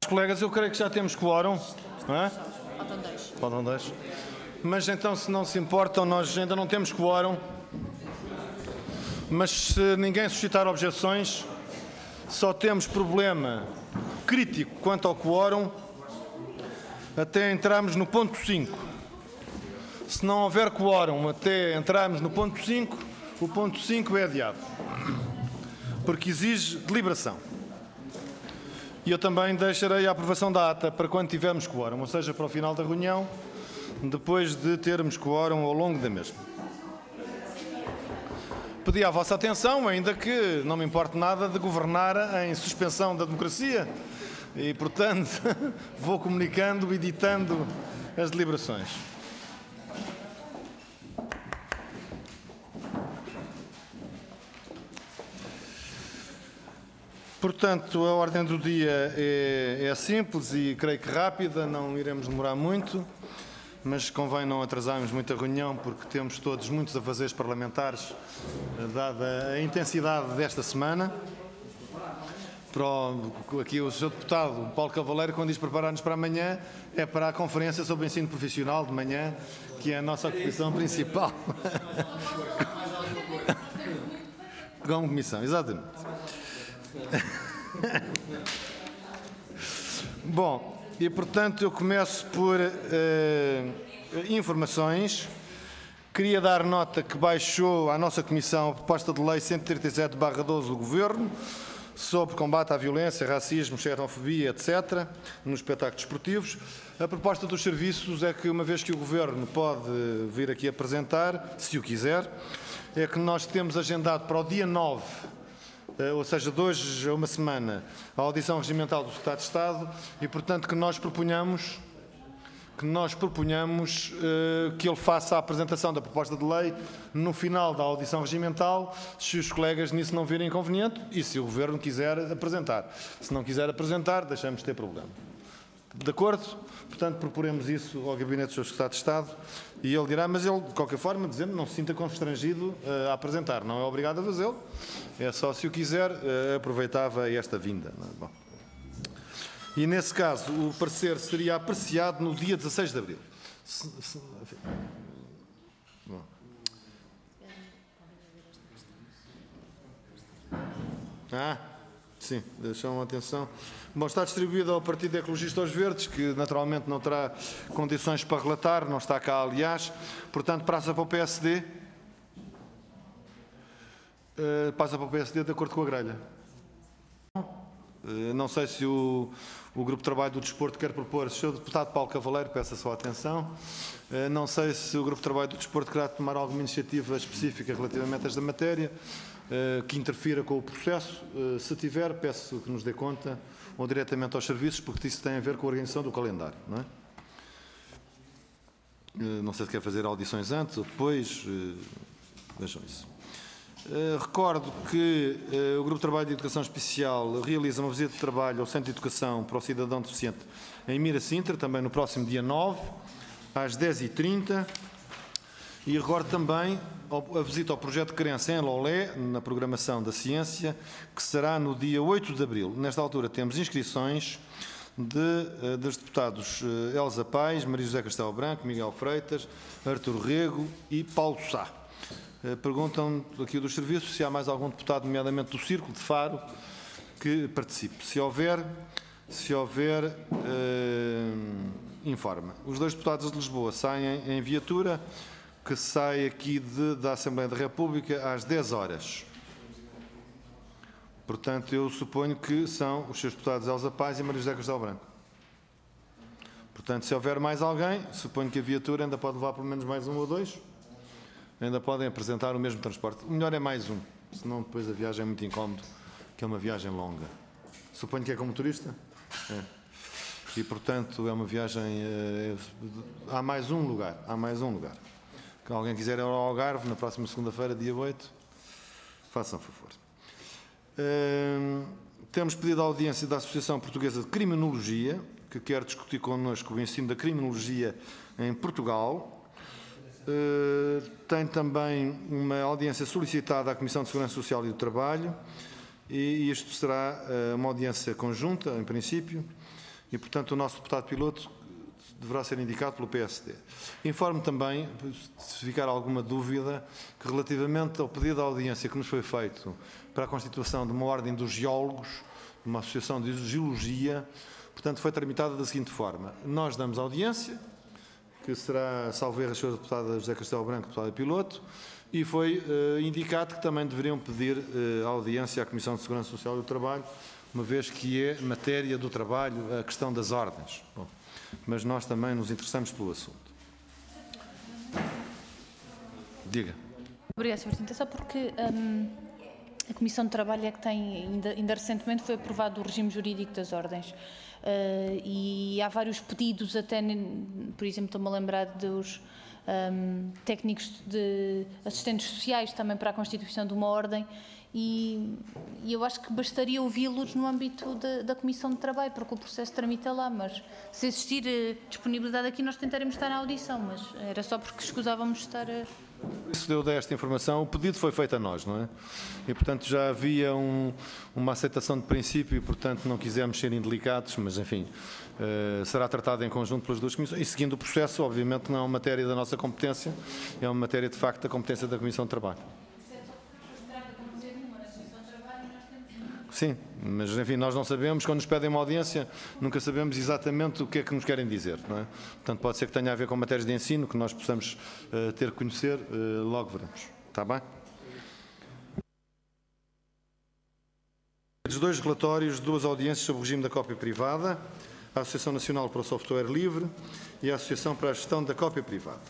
Colegas, eu creio que já temos quórum, não é? Faltam dois. Faltam dois. Mas então, se não se importam, nós ainda não temos quórum. Mas se ninguém suscitar objeções, só temos problema crítico quanto ao quórum até entrarmos no ponto 5. Se não houver quórum até entrarmos no ponto 5, o ponto 5 é adiado, porque exige deliberação. E eu também deixarei a aprovação da ata para quando tivermos quórum, ou seja, para o final da reunião, depois de termos quórum ao longo da mesma. Pedi a vossa atenção, ainda que não me importe nada de governar em suspensão da democracia e, portanto, vou comunicando, editando as deliberações. Portanto, a ordem do dia é simples e creio que rápida, não iremos demorar muito, mas convém não atrasarmos muito a reunião porque temos todos muitos afazeres parlamentares, dada a intensidade desta semana. Aqui o Sr. Deputado Paulo Cavaleiro, quando diz preparar-nos para amanhã, é para a conferência sobre o ensino profissional de manhã, que é a nossa ocupação principal. Como comissão, exatamente. Bom, e portanto eu começo por informações. Queria dar nota que baixou à nossa Comissão a proposta de lei 137/12 do Governo sobre combate à violência, racismo, xenofobia, etc., nos espetáculos esportivos. A proposta dos serviços é que, uma vez que o Governo pode vir aqui apresentar, se o quiser, é que nós temos agendado para o dia 9, ou seja, de hoje a uma semana, a audição regimental do Secretário de Estado e, portanto, que nós proponhamos que ele faça a apresentação da proposta de lei no final da audição regimental, se os colegas nisso não virem inconveniente e se o Governo quiser apresentar. Se não quiser apresentar, deixamos de ter problema. De acordo? Portanto, proporemos isso ao Gabinete do Sr. Secretário de Estado e ele dirá, mas ele, de qualquer forma, dizendo, não se sinta constrangido a apresentar. Não é obrigado a fazê-lo, é só, se o quiser, aproveitava esta vinda. Bom. E, nesse caso, o parecer seria apreciado no dia 16 de abril. Bom. Sim, chamam a atenção. Bom, está distribuído ao Partido Ecologista aos Verdes, que naturalmente não terá condições para relatar, não está cá, aliás. Portanto, passa para o PSD. Passa para o PSD de acordo com a grelha. Não sei se o Grupo de Trabalho do Desporto quer propor. Se o Sr. Deputado Paulo Cavaleiro, peço a sua atenção. Não sei se o Grupo de Trabalho do Desporto querá tomar alguma iniciativa específica relativamente a esta matéria, que interfira com o processo. Se tiver, peço que nos dê conta, ou diretamente aos serviços, porque isso tem a ver com a organização do calendário, não é? Não sei se quer fazer audições antes ou depois. Vejam isso. Recordo que o Grupo de Trabalho de Educação Especial realiza uma visita de trabalho ao Centro de Educação para o Cidadão Deficiente em Miracintra, também no próximo dia 9, às 10h30. E recordo também a visita ao Projeto de Crença em Lolé, na programação da ciência, que será no dia 8 de abril. Nesta altura temos inscrições dos deputados Elsa Paes, Maria José Castelo Branco, Miguel Freitas, Artur Rego e Paulo Sá. Perguntam aqui dos serviços se há mais algum deputado, nomeadamente do Círculo de Faro, que participe. Se houver, informa. Os dois deputados de Lisboa saem em viatura, que sai aqui da Assembleia da República às 10 horas. Portanto, eu suponho que são os seus deputados Elsa Paes e Maria José Castelo Branco. Portanto, se houver mais alguém, suponho que a viatura ainda pode levar pelo menos mais um ou dois. Ainda podem apresentar o mesmo transporte. O melhor é mais um, senão depois a viagem é muito incómodo, que é uma viagem longa. Suponho que é como turista? É. E, portanto, é uma viagem... há mais um lugar. Que alguém quiser ir ao Algarve, na próxima segunda-feira, dia 8, façam favor. Temos pedido a audiência da Associação Portuguesa de Criminologia, que quer discutir connosco o ensino da criminologia em Portugal. Tem também uma audiência solicitada à Comissão de Segurança Social e do Trabalho, e isto será uma audiência conjunta, em princípio, e, portanto, o nosso deputado piloto deverá ser indicado pelo PSD. Informo também, se ficar alguma dúvida, que relativamente ao pedido de audiência que nos foi feito para a constituição de uma ordem dos geólogos, uma associação de geologia, portanto, foi tramitada da seguinte forma. Nós damos audiência, que será, salvo erro, a senhora deputada José Castelo Branco, deputada piloto, e foi indicado que também deveriam pedir audiência à Comissão de Segurança Social e do Trabalho, uma vez que é matéria do trabalho a questão das ordens. Bom, mas nós também nos interessamos pelo assunto. Diga. Obrigada, Sr. Presidente. É só porque a Comissão de Trabalho é que tem, ainda recentemente foi aprovado o regime jurídico das ordens. E há vários pedidos, até, por exemplo, estou-me a lembrar dos técnicos de assistentes sociais também para a constituição de uma ordem, e eu acho que bastaria ouvi-los no âmbito da Comissão de Trabalho, porque o processo tramita lá, mas se existir disponibilidade aqui nós tentaremos estar na audição, mas era só porque escusávamos estar a... Isso deu desta informação, o pedido foi feito a nós, não é? E, portanto, já havia uma aceitação de princípio e, portanto, não quisemos ser indelicados, mas, enfim, será tratado em conjunto pelas duas comissões. E, seguindo o processo, obviamente, não é uma matéria da nossa competência, é uma matéria, de facto, da competência da Comissão de Trabalho. Sim, mas, enfim, nós não sabemos, quando nos pedem uma audiência, nunca sabemos exatamente o que é que nos querem dizer, não é? Portanto, pode ser que tenha a ver com matérias de ensino, que nós possamos ter que conhecer, logo veremos. Está bem? Os dois relatórios, duas audiências sobre o regime da cópia privada, a Associação Nacional para o Software Livre e a Associação para a Gestão da Cópia Privada.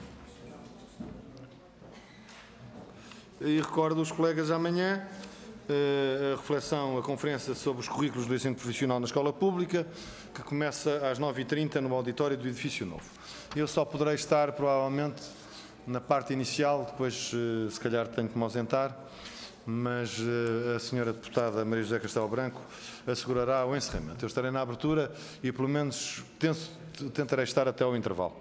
E recordo os colegas amanhã a reflexão, a conferência sobre os currículos do ensino profissional na escola pública, que começa às 9h30 no auditório do Edifício Novo. Eu só poderei estar, provavelmente, na parte inicial, depois, se calhar, tenho que me ausentar, mas a senhora deputada Maria José Castelo Branco assegurará o encerramento. Eu estarei na abertura e, pelo menos, tentarei estar até ao intervalo.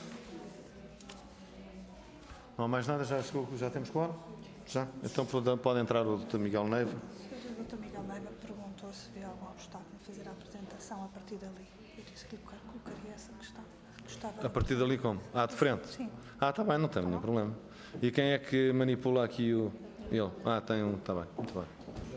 Não há mais nada? Já temos quórum? Já? Então pode entrar o Dr. Miguel Neiva. O Dr. Miguel Neiva perguntou se havia algum obstáculo em fazer a apresentação a partir dali. Eu disse que lhe colocaria essa questão. Gostava A partir dali como? De frente? Sim. Está bem, não tem nenhum problema. E quem é que manipula aqui o... Ele? Tem um... Está bem, muito bem.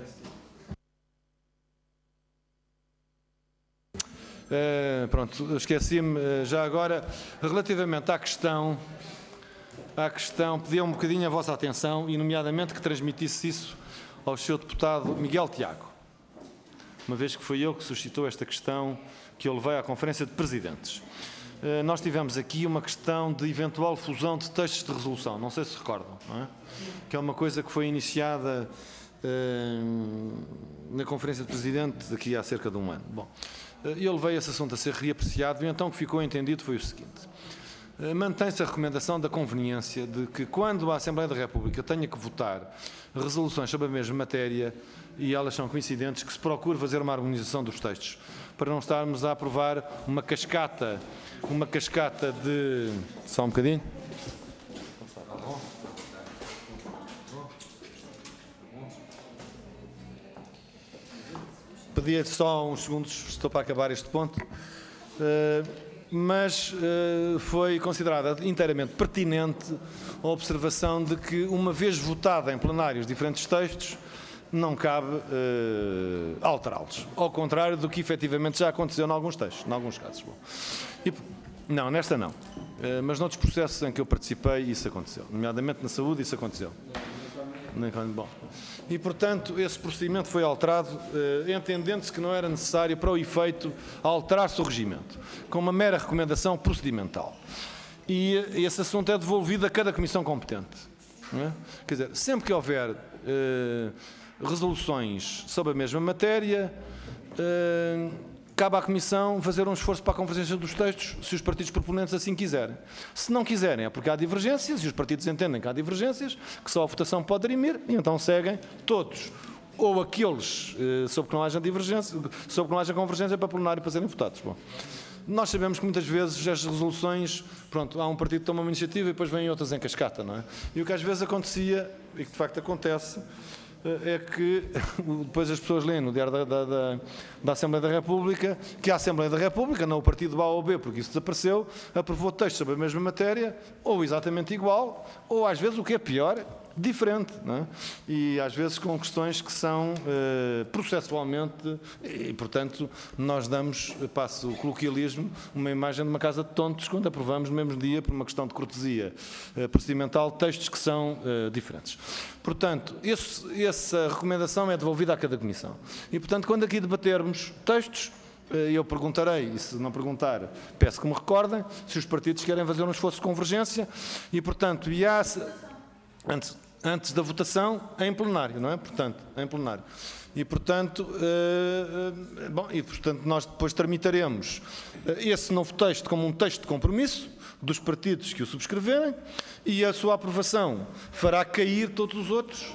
Pronto, esqueci-me já agora, relativamente à questão, pedia um bocadinho a vossa atenção e, nomeadamente, que transmitisse isso ao seu deputado Miguel Tiago, uma vez que foi ele que suscitou esta questão que eu levei à Conferência de Presidentes. Nós tivemos aqui uma questão de eventual fusão de textos de resolução, não sei se recordam, não é? Que é uma coisa que foi iniciada na Conferência de Presidentes aqui há cerca de um ano. Bom, eu levei esse assunto a ser reapreciado e então o que ficou entendido foi o seguinte. Mantém-se a recomendação da conveniência de que, quando a Assembleia da República tenha que votar resoluções sobre a mesma matéria, e elas são coincidentes, que se procure fazer uma harmonização dos textos, para não estarmos a aprovar uma cascata de... Só um bocadinho. Pedia só uns segundos, estou para acabar este ponto. Mas foi considerada inteiramente pertinente a observação de que, uma vez votada em plenário os diferentes textos, não cabe alterá-los. Ao contrário do que efetivamente já aconteceu em alguns textos, em alguns casos. Bom. Não, nesta não. Mas noutros processos em que eu participei, isso aconteceu. Nomeadamente na saúde, isso aconteceu. Bom. E, portanto, esse procedimento foi alterado, entendendo-se que não era necessário, para o efeito, alterar-se o regimento, com uma mera recomendação procedimental. E esse assunto é devolvido a cada comissão competente. Não é? Quer dizer, sempre que houver resoluções sobre a mesma matéria, cabe à Comissão fazer um esforço para a convergência dos textos, se os partidos proponentes assim quiserem. Se não quiserem, é porque há divergências, e os partidos entendem que há divergências, que só a votação pode dirimir, e então seguem todos, ou aqueles sobre que não haja divergência, sobre que não haja convergência para plenário para serem votados. Bom, nós sabemos que muitas vezes as resoluções, pronto, há um partido que toma uma iniciativa e depois vêm outras em cascata, não é? E o que às vezes acontecia, e que de facto acontece, é que depois as pessoas leem no Diário da Assembleia da República que a Assembleia da República, não o partido A ou B, porque isso desapareceu, aprovou textos sobre a mesma matéria, ou exatamente igual, ou às vezes, o que é pior, diferente, não é? E às vezes com questões que são processualmente, e portanto nós damos, passo o coloquialismo, uma imagem de uma casa de tontos quando aprovamos no mesmo dia, por uma questão de cortesia procedimental, textos que são diferentes. Portanto, essa recomendação é devolvida a cada comissão. E portanto, quando aqui debatermos textos, eu perguntarei, e se não perguntar, peço que me recordem, se os partidos querem fazer um esforço de convergência, e portanto, antes da votação, em plenário, não é? Portanto, em plenário. E, portanto, nós depois tramitaremos esse novo texto como um texto de compromisso dos partidos que o subscreverem e a sua aprovação fará cair todos os outros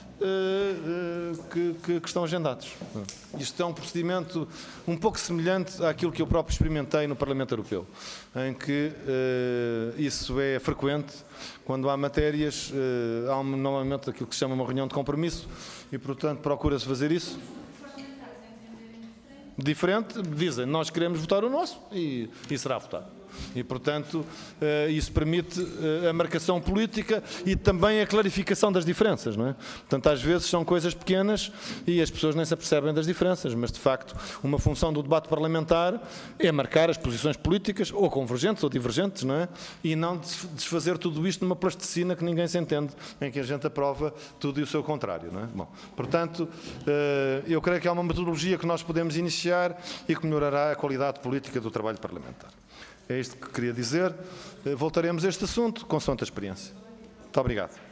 que estão agendados. Isto é um procedimento um pouco semelhante àquilo que eu próprio experimentei no Parlamento Europeu, em que isso é frequente quando há matérias, há normalmente aquilo que se chama uma reunião de compromisso e, portanto, procura-se fazer isso. Diferente, dizem, nós queremos votar o nosso e será votado. E, portanto, isso permite a marcação política e também a clarificação das diferenças, não é? Portanto, às vezes são coisas pequenas e as pessoas nem se apercebem das diferenças, mas, de facto, uma função do debate parlamentar é marcar as posições políticas, ou convergentes ou divergentes, não é? E não desfazer tudo isto numa plasticina que ninguém se entende, em que a gente aprova tudo e o seu contrário, não é? Bom, portanto, eu creio que há uma metodologia que nós podemos iniciar e que melhorará a qualidade política do trabalho parlamentar. É isto que queria dizer. Voltaremos a este assunto, consoante a experiência. Muito obrigado.